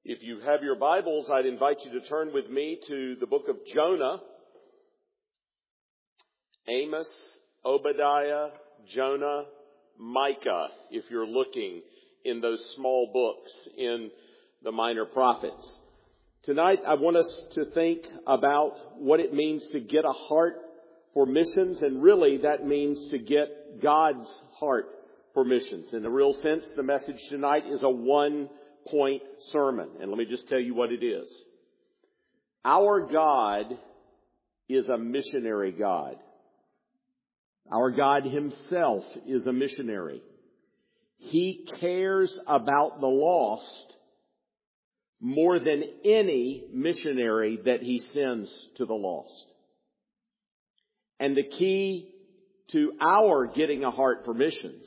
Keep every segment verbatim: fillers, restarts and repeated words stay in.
If you have your Bibles, I'd invite you to turn with me to the book of Jonah. Amos, Obadiah, Jonah, Micah, if you're looking in those small books in the minor prophets. Tonight, I want us to think about what it means to get a heart for missions, and really that means to get God's heart for missions. In a real sense, the message tonight is a one-point sermon, and let me just tell you what it is. Our God is a missionary God. Our God Himself is a missionary. He cares about the lost more than any missionary that He sends to the lost. And the key to our getting a heart for missions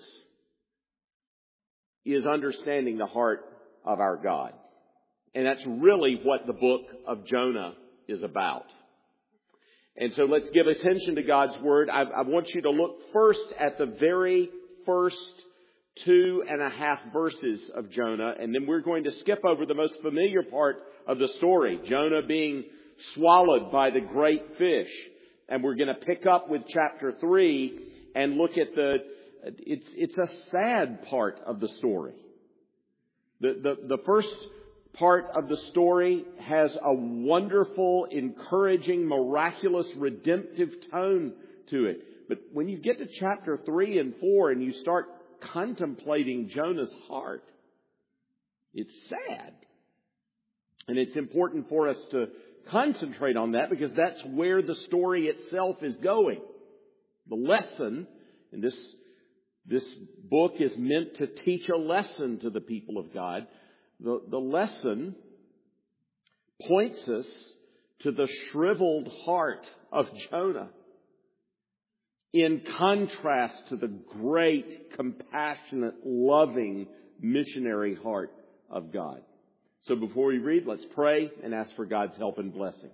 is understanding the heart of our God. And that's really what the book of Jonah is about. And so let's give attention to God's Word. I, I want you to look first at the very first two and a half verses of Jonah, and then we're going to skip over the most familiar part of the story, Jonah being swallowed by the great fish. And we're going to pick up with chapter three and look at the, it's, it's a sad part of the story. The, the, the first part of the story has a wonderful, encouraging, miraculous, redemptive tone to it. But when you get to chapter three and four and you start contemplating Jonah's heart, it's sad. And it's important for us to concentrate on that because that's where the story itself is going. The lesson, and this, this book is meant to teach a lesson to the people of God. The, the lesson points us to the shriveled heart of Jonah in contrast to the great, compassionate, loving, missionary heart of God. So before we read, let's pray and ask for God's help and blessing.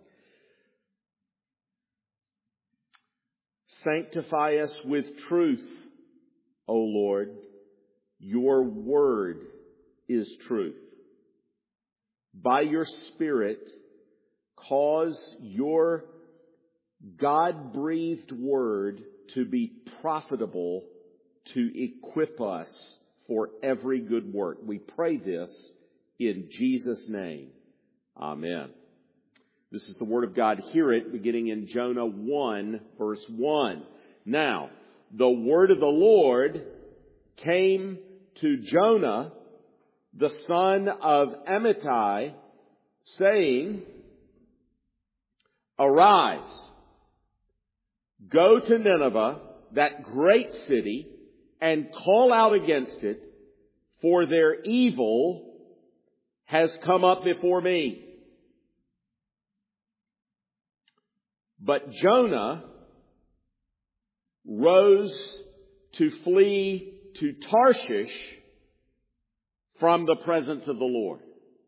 Sanctify us with truth, O Lord. Your word is truth. By your Spirit, cause your God-breathed word to be profitable to equip us for every good work. We pray this in Jesus' name. Amen. This is the word of God. Hear it beginning in Jonah one, verse one. Now, the word of the Lord came to Jonah, the son of Amittai, saying, Arise, go to Nineveh, that great city, and call out against it, for their evil has come up before me. But Jonah rose to flee to Tarshish from the presence of the Lord.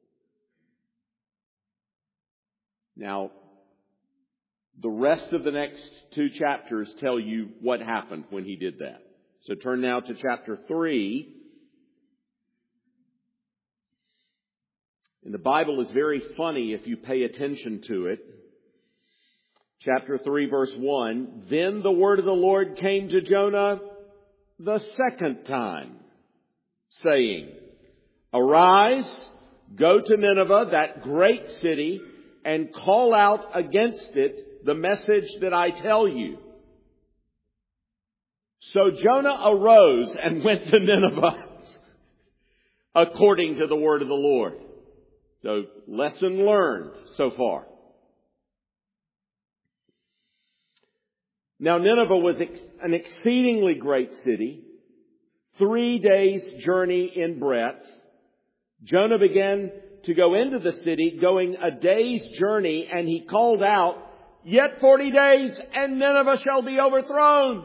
Now, the rest of the next two chapters tell you what happened when he did that. So turn now to chapter three. And the Bible is very funny if you pay attention to it. Chapter three, verse one. Then the word of the Lord came to Jonah the second time, saying, Arise, go to Nineveh, that great city, and call out against it the message that I tell you. So Jonah arose and went to Nineveh according to the word of the Lord. So, lesson learned so far. Now, Nineveh was ex- an exceedingly great city, three days' journey in breadth. Jonah began to go into the city, going a day's journey, and he called out, Yet forty days, and Nineveh shall be overthrown.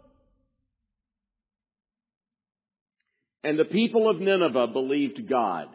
And the people of Nineveh believed God.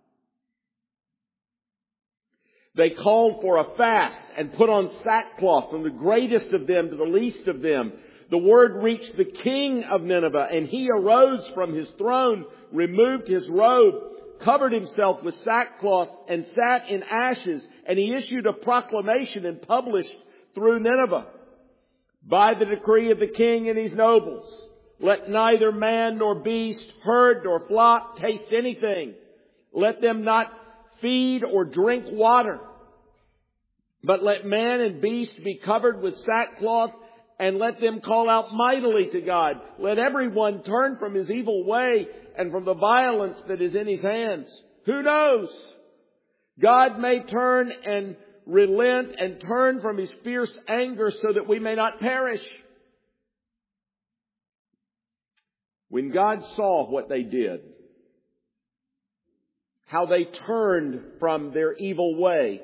They called for a fast and put on sackcloth from the greatest of them to the least of them. The word reached the king of Nineveh, and he arose from his throne, removed his robe, covered himself with sackcloth and sat in ashes, and he issued a proclamation and published through Nineveh, by the decree of the king and his nobles, let neither man nor beast, herd nor flock taste anything. Let them not feed or drink water, but let man and beast be covered with sackcloth, and let them call out mightily to God. Let everyone turn from his evil way and from the violence that is in his hands. Who knows? God may turn and relent and turn from his fierce anger so that we may not perish. When God saw what they did, how they turned from their evil way,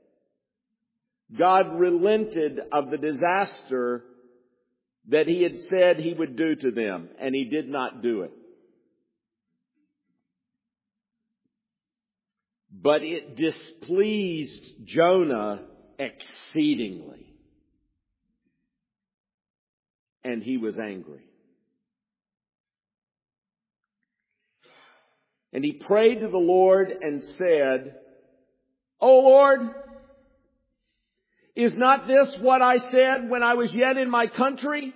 God relented of the disaster that he had said he would do to them, and he did not do it. But it displeased Jonah exceedingly, and he was angry. And he prayed to the Lord and said, O Lord, is not this what I said when I was yet in my country?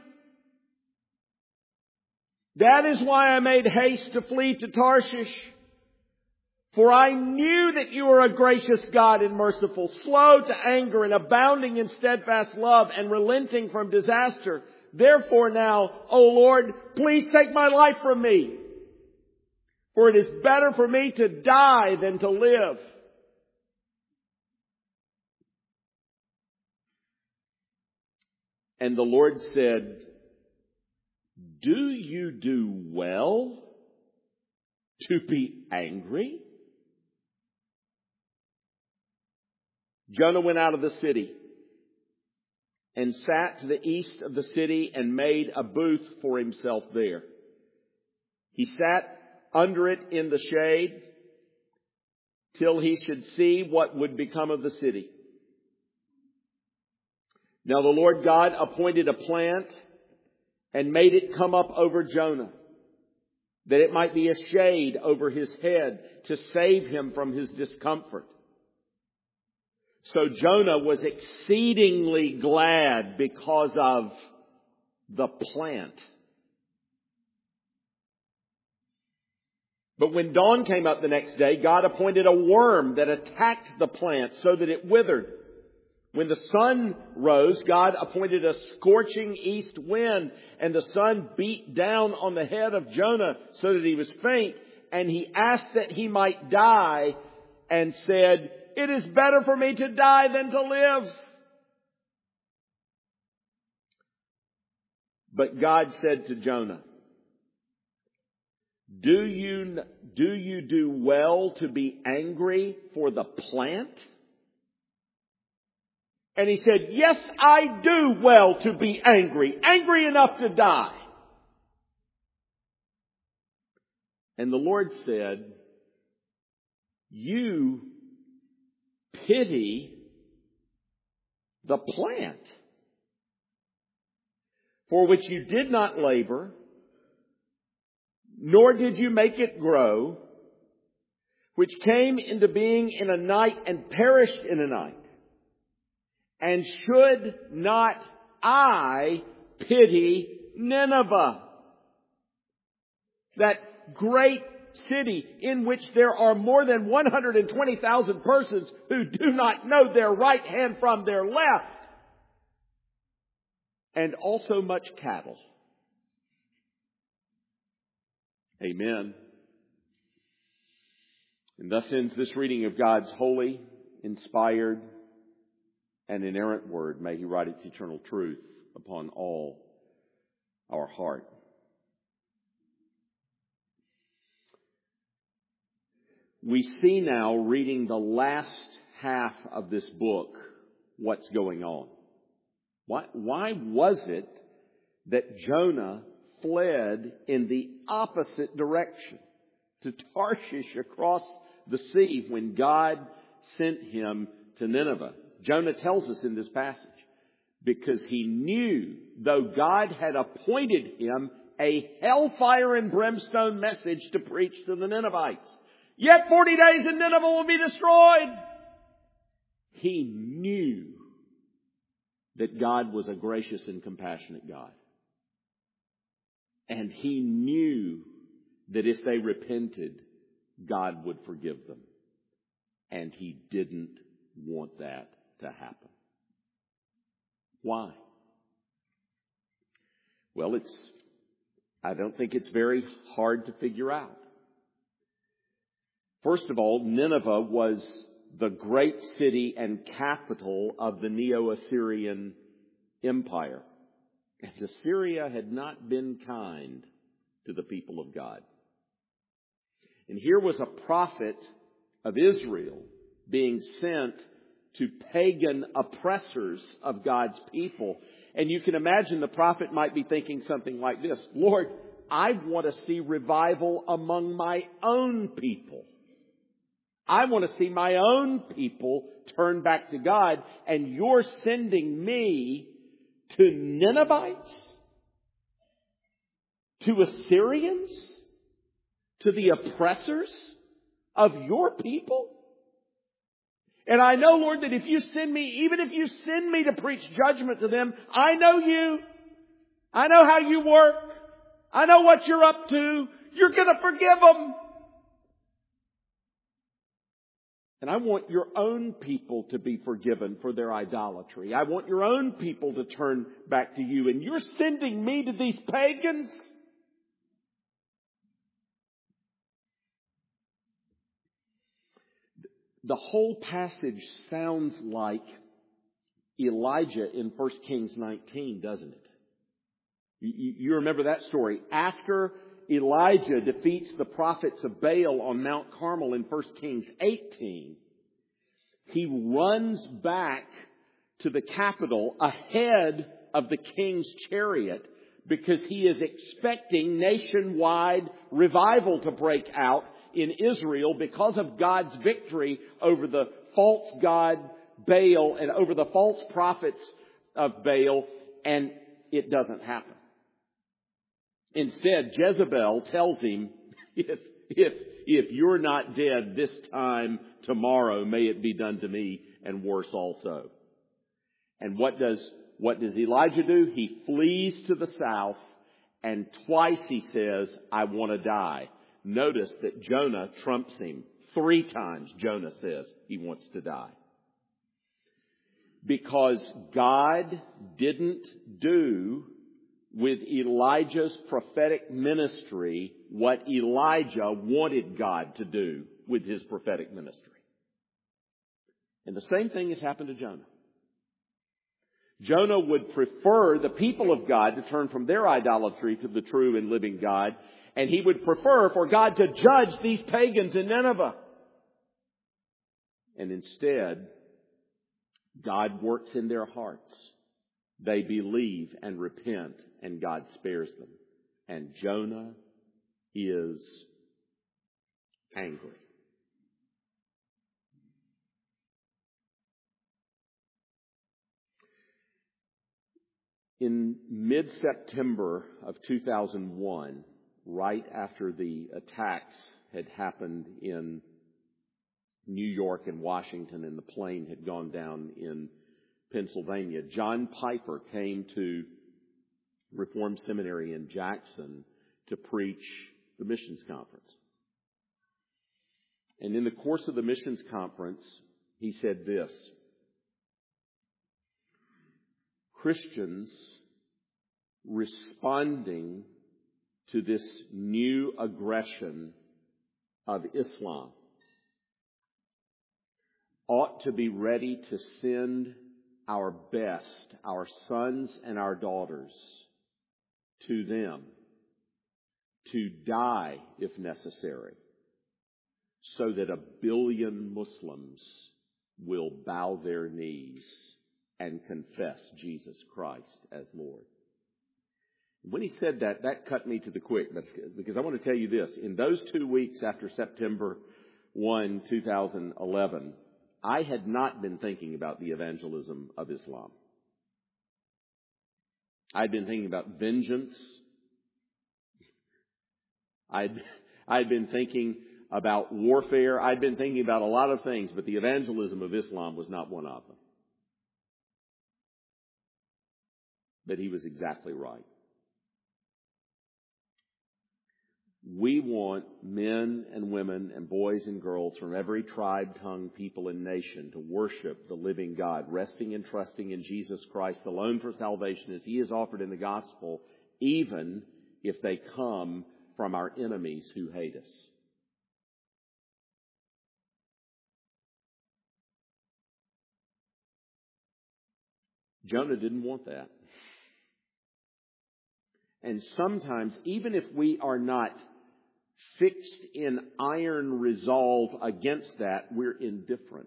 That is why I made haste to flee to Tarshish. For I knew that you are a gracious God and merciful, slow to anger and abounding in steadfast love and relenting from disaster. Therefore now, O Lord, please take my life from me. For it is better for me to die than to live. And the Lord said, do you do well to be angry? Jonah went out of the city and sat to the east of the city and made a booth for himself there. He sat under it in the shade till he should see what would become of the city. Now the Lord God appointed a plant and made it come up over Jonah, that it might be a shade over his head to save him from his discomfort. So Jonah was exceedingly glad because of the plant. But when dawn came up the next day, God appointed a worm that attacked the plant so that it withered. When the sun rose, God appointed a scorching east wind, and the sun beat down on the head of Jonah so that he was faint, and he asked that he might die and said, it is better for me to die than to live. But God said to Jonah, Do you, do you do well to be angry for the plant? And he said, yes, I do well to be angry, angry enough to die. And the Lord said, you pity the plant, for which you did not labor, nor did you make it grow, which came into being in a night and perished in a night. And should not I pity Nineveh, that great city in which there are more than one hundred twenty thousand persons who do not know their right hand from their left, and also much cattle? Amen. And thus ends this reading of God's holy, inspired, and inerrant word. May He write its eternal truth upon all our heart. We see now, reading the last half of this book, what's going on. Why, why was it that Jonah fled in the opposite direction to Tarshish across the sea when God sent him to Nineveh? Jonah tells us in this passage, because he knew, though God had appointed him a hellfire and brimstone message to preach to the Ninevites, Yet forty days and Nineveh will be destroyed. He knew that God was a gracious and compassionate God. And he knew that if they repented, God would forgive them. And he didn't want that to happen. Why? Well, it's, I don't think it's very hard to figure out. First of all, Nineveh was the great city and capital of the Neo-Assyrian Empire. And Assyria had not been kind to the people of God. And here was a prophet of Israel being sent to pagan oppressors of God's people. And you can imagine the prophet might be thinking something like this: Lord, I want to see revival among my own people. I want to see my own people turn back to God, and you're sending me to Ninevites? To Assyrians? To the oppressors of your people? And I know, Lord, that if you send me, even if you send me to preach judgment to them, I know you. I know how you work. I know what you're up to. You're going to forgive them. And I want your own people to be forgiven for their idolatry. I want your own people to turn back to you. And you're sending me to these pagans? The whole passage sounds like Elijah in First Kings nineteen, doesn't it? You, you remember that story. After Elijah defeats the prophets of Baal on Mount Carmel in First Kings eighteen, he runs back to the capital ahead of the king's chariot because he is expecting nationwide revival to break out in Israel because of God's victory over the false god Baal and over the false prophets of Baal, and it doesn't happen. Instead, Jezebel tells him, if, if, if you're not dead this time tomorrow, may it be done to me, and worse also. And what does, what does Elijah do? He flees to the south, and twice he says, I want to die. Notice that Jonah trumps him. Three times Jonah says he wants to die. Because God didn't do with Elijah's prophetic ministry what Elijah wanted God to do with his prophetic ministry. And the same thing has happened to Jonah. Jonah would prefer the people of God to turn from their idolatry to the true and living God, and he would prefer for God to judge these pagans in Nineveh. And instead, God works in their hearts. They believe and repent, and God spares them. And Jonah is angry. In mid-September of two thousand one, right after the attacks had happened in New York and Washington and the plane had gone down in Pennsylvania, John Piper came to Reformed Seminary in Jackson to preach the missions conference. And in the course of the missions conference, he said this: Christians responding to this new aggression of Islam ought to be ready to send our best, our sons and our daughters, to them to die if necessary, so that a billion Muslims will bow their knees and confess Jesus Christ as Lord. When he said that, that cut me to the quick, because I want to tell you this. In those two weeks after September first, two thousand eleven, I had not been thinking about the evangelism of Islam. I'd been thinking about vengeance. I'd, I'd been thinking about warfare. I'd been thinking about a lot of things, but the evangelism of Islam was not one of them. But he was exactly right. We want men and women and boys and girls from every tribe, tongue, people, and nation to worship the living God, resting and trusting in Jesus Christ alone for salvation as He is offered in the gospel, even if they come from our enemies who hate us. Jonah didn't want that. And sometimes, even if we are not fixed in iron resolve against that, we're indifferent.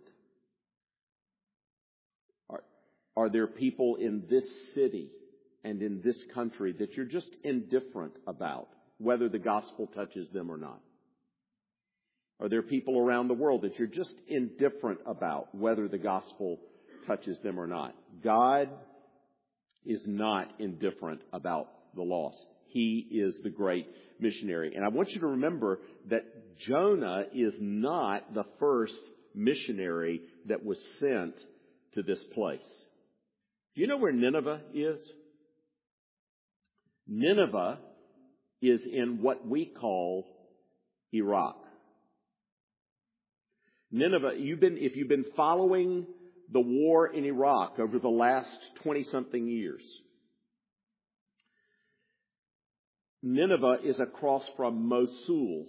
Are, are there people in this city and in this country that you're just indifferent about whether the gospel touches them or not? Are there people around the world that you're just indifferent about whether the gospel touches them or not? God is not indifferent about the lost. He is the great missionary. And I want you to remember that Jonah is not the first missionary that was sent to this place. Do you know where Nineveh is? Nineveh is in what we call Iraq. Nineveh, you've been, if you've been following the war in Iraq over the last twenty-something years, Nineveh is across from Mosul.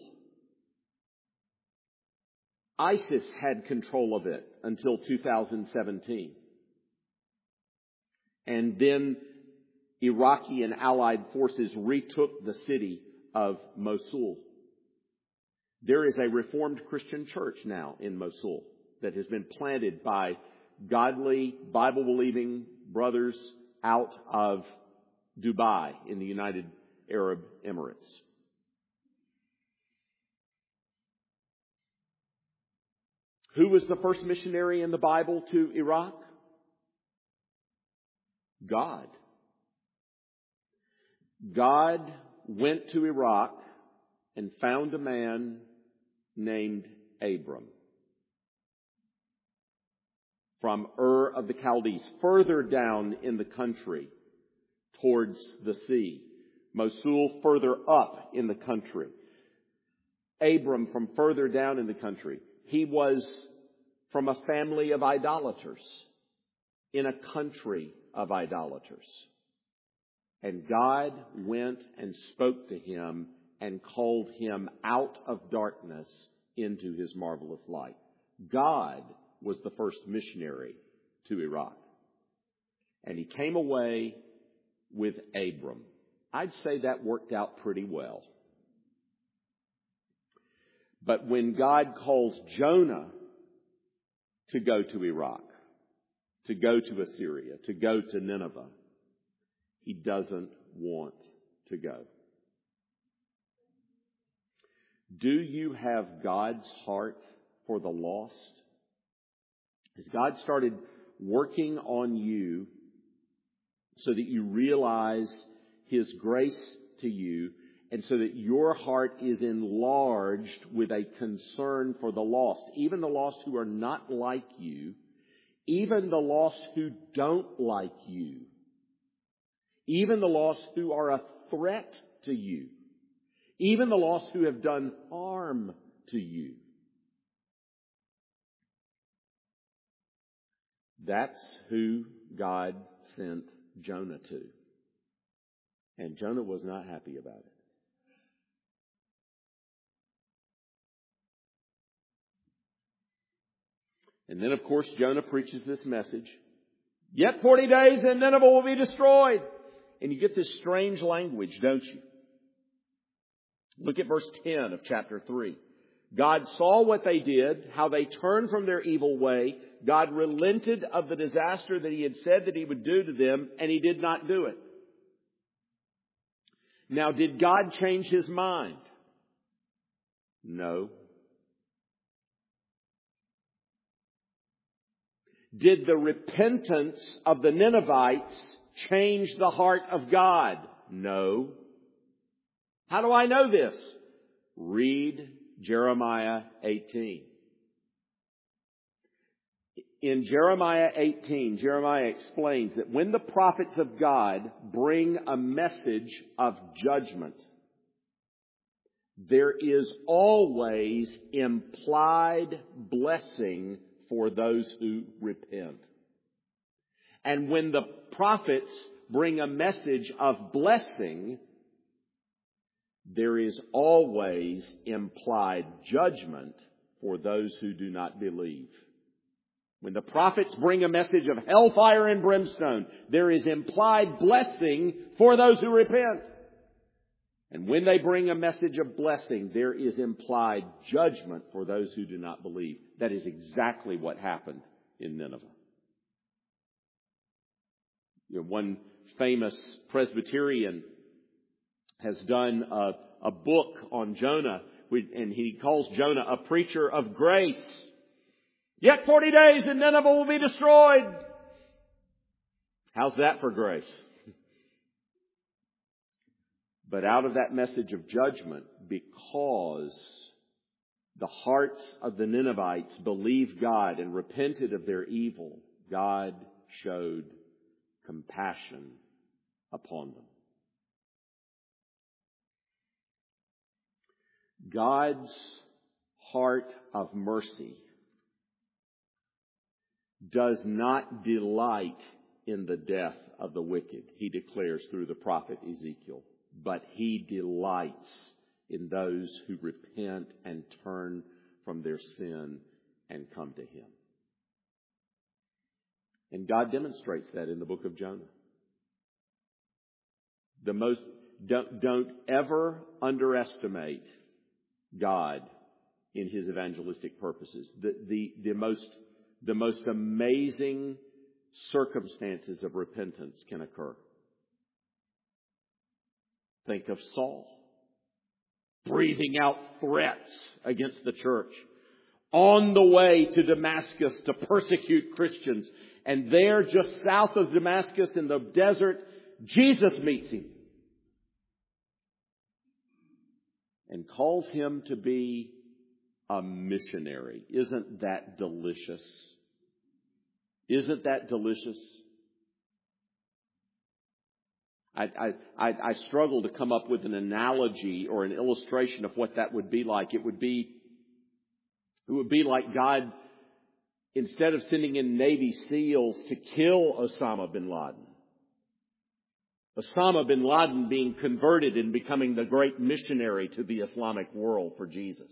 ISIS had control of it until two thousand seventeen. And then Iraqi and allied forces retook the city of Mosul. There is a Reformed Christian church now in Mosul that has been planted by godly, Bible-believing brothers out of Dubai in the United Arab Emirates. Who was the first missionary in the Bible to Iraq? God. God went to Iraq and found a man named Abram from Ur of the Chaldees, further down in the country towards the sea. Mosul further up in the country. Abram from further down in the country. He was from a family of idolaters in a country of idolaters. And God went and spoke to him and called him out of darkness into His marvelous light. God was the first missionary to Iraq. And he came away with Abram. I'd say that worked out pretty well. But when God calls Jonah to go to Iraq, to go to Assyria, to go to Nineveh, he doesn't want to go. Do you have God's heart for the lost? Has God started working on you so that you realize His grace to you, and so that your heart is enlarged with a concern for the lost, even the lost who are not like you, even the lost who don't like you, even the lost who are a threat to you, even the lost who have done harm to you? That's who God sent Jonah to. And Jonah was not happy about it. And then, of course, Jonah preaches this message. Yet forty days and Nineveh will be destroyed. And you get this strange language, don't you? Look at verse ten of chapter three. God saw what they did, how they turned from their evil way. God relented of the disaster that He had said that He would do to them, and He did not do it. Now, did God change His mind? No. Did the repentance of the Ninevites change the heart of God? No. How do I know this? Read Jeremiah eighteen. In Jeremiah eighteen, Jeremiah explains that when the prophets of God bring a message of judgment, there is always implied blessing for those who repent. And when the prophets bring a message of blessing, there is always implied judgment for those who do not believe. When the prophets bring a message of hellfire and brimstone, there is implied blessing for those who repent. And when they bring a message of blessing, there is implied judgment for those who do not believe. That is exactly what happened in Nineveh. You know, one famous Presbyterian has done a, a book on Jonah, and he calls Jonah a preacher of grace. Yet forty days and Nineveh will be destroyed. How's that for grace? But out of that message of judgment, because the hearts of the Ninevites believed God and repented of their evil, God showed compassion upon them. God's heart of mercy does not delight in the death of the wicked, he declares through the prophet Ezekiel, but he delights in those who repent and turn from their sin and come to him. And God demonstrates that in the book of Jonah. The most, don't, don't ever underestimate God in his evangelistic purposes. The, the, the most The most amazing circumstances of repentance can occur. Think of Saul, breathing out threats against the church, on the way to Damascus to persecute Christians. And there, just south of Damascus in the desert, Jesus meets him and calls him to be a missionary. Isn't that delicious? Isn't that delicious? I, I, I, I struggle to come up with an analogy or an illustration of what that would be like. It would be, it would be like God, instead of sending in Navy SEALs to kill Osama bin Laden, Osama bin Laden being converted and becoming the great missionary to the Islamic world for Jesus.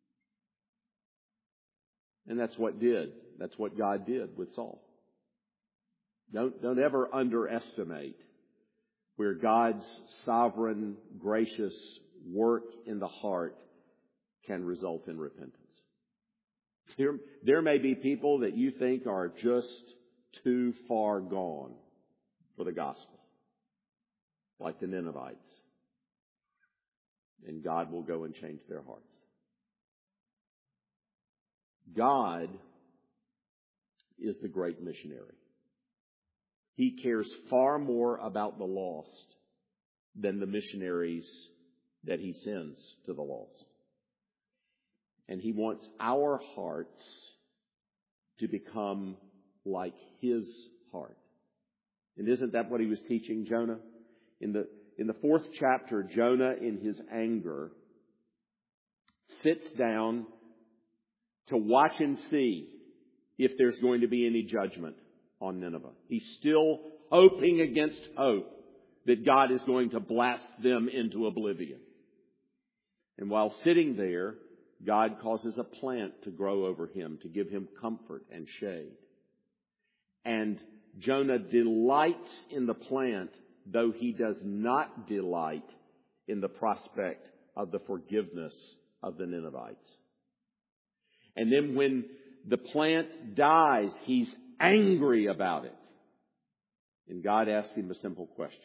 And that's what did. That's what God did with Saul. Don't, don't ever underestimate where God's sovereign, gracious work in the heart can result in repentance. There, there may be people that you think are just too far gone for the gospel, like the Ninevites. And God will go and change their hearts. God is the great missionary. He cares far more about the lost than the missionaries that he sends to the lost. And he wants our hearts to become like his heart. And isn't that what he was teaching Jonah? In the, in the fourth chapter, Jonah, in his anger, sits down to watch and see if there's going to be any judgment on Nineveh. He's still hoping against hope that God is going to blast them into oblivion. And while sitting there, God causes a plant to grow over him to give him comfort and shade. And Jonah delights in the plant, though he does not delight in the prospect of the forgiveness of the Ninevites. And then when the plant dies, he's angry about it. And God asks him a simple question.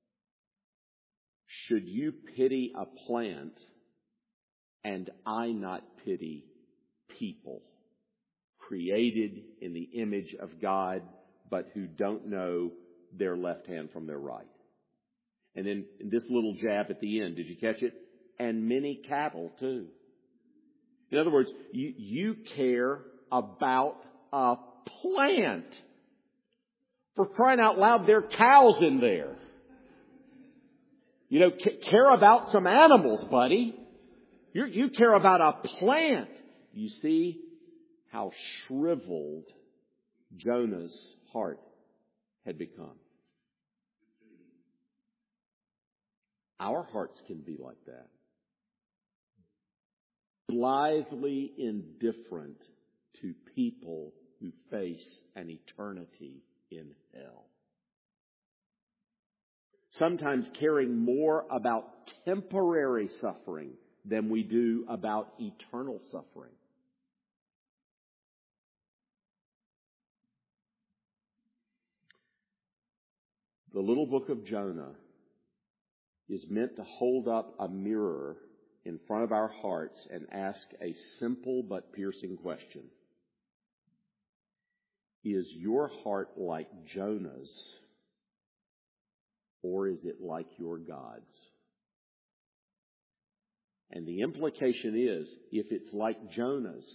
Should you pity a plant and I not pity people created in the image of God, but who don't know their left hand from their right? And then this little jab at the end, did you catch it? And many cattle too. In other words, you, you care about a plant. For crying out loud, there are cows in there. You know, c- care about some animals, buddy. You you care about a plant. You see how shriveled Jonah's heart had become. Our hearts can be like that. Blithely indifferent to people who face an eternity in hell. Sometimes caring more about temporary suffering than we do about eternal suffering. The little book of Jonah is meant to hold up a mirror in front of our hearts and ask a simple but piercing question. Is your heart like Jonah's, or is it like your God's? And the implication is, if it's like Jonah's,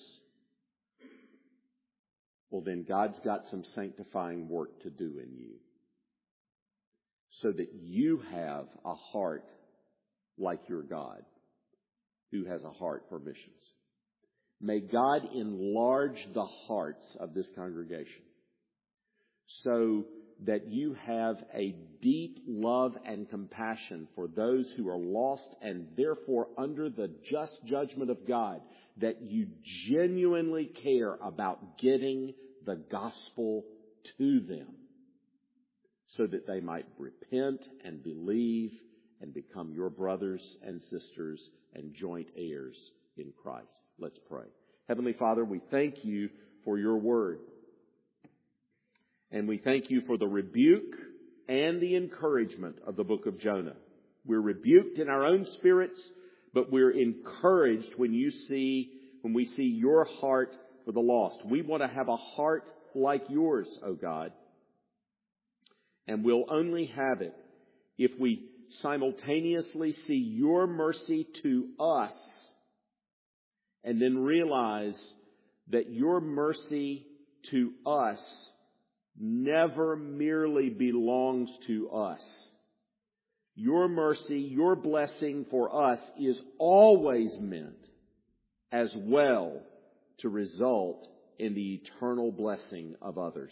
well then God's got some sanctifying work to do in you, so that you have a heart like your God, who has a heart for missions. May God enlarge the hearts of this congregation so that you have a deep love and compassion for those who are lost and therefore under the just judgment of God, that you genuinely care about getting the gospel to them so that they might repent and believe and become your brothers and sisters and joint heirs in Christ. Let's pray. Heavenly Father, we thank you for your word. And we thank you for the rebuke and the encouragement of the book of Jonah. We're rebuked in our own spirits, but we're encouraged when you see, when we see your heart for the lost. We want to have a heart like yours, O God. And we'll only have it if we simultaneously see your mercy to us and then realize that your mercy to us never merely belongs to us. Your mercy, your blessing for us is always meant as well to result in the eternal blessing of others.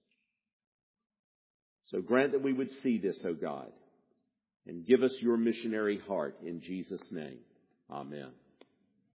So grant that we would see this, O God, and give us your missionary heart in Jesus' name. Amen.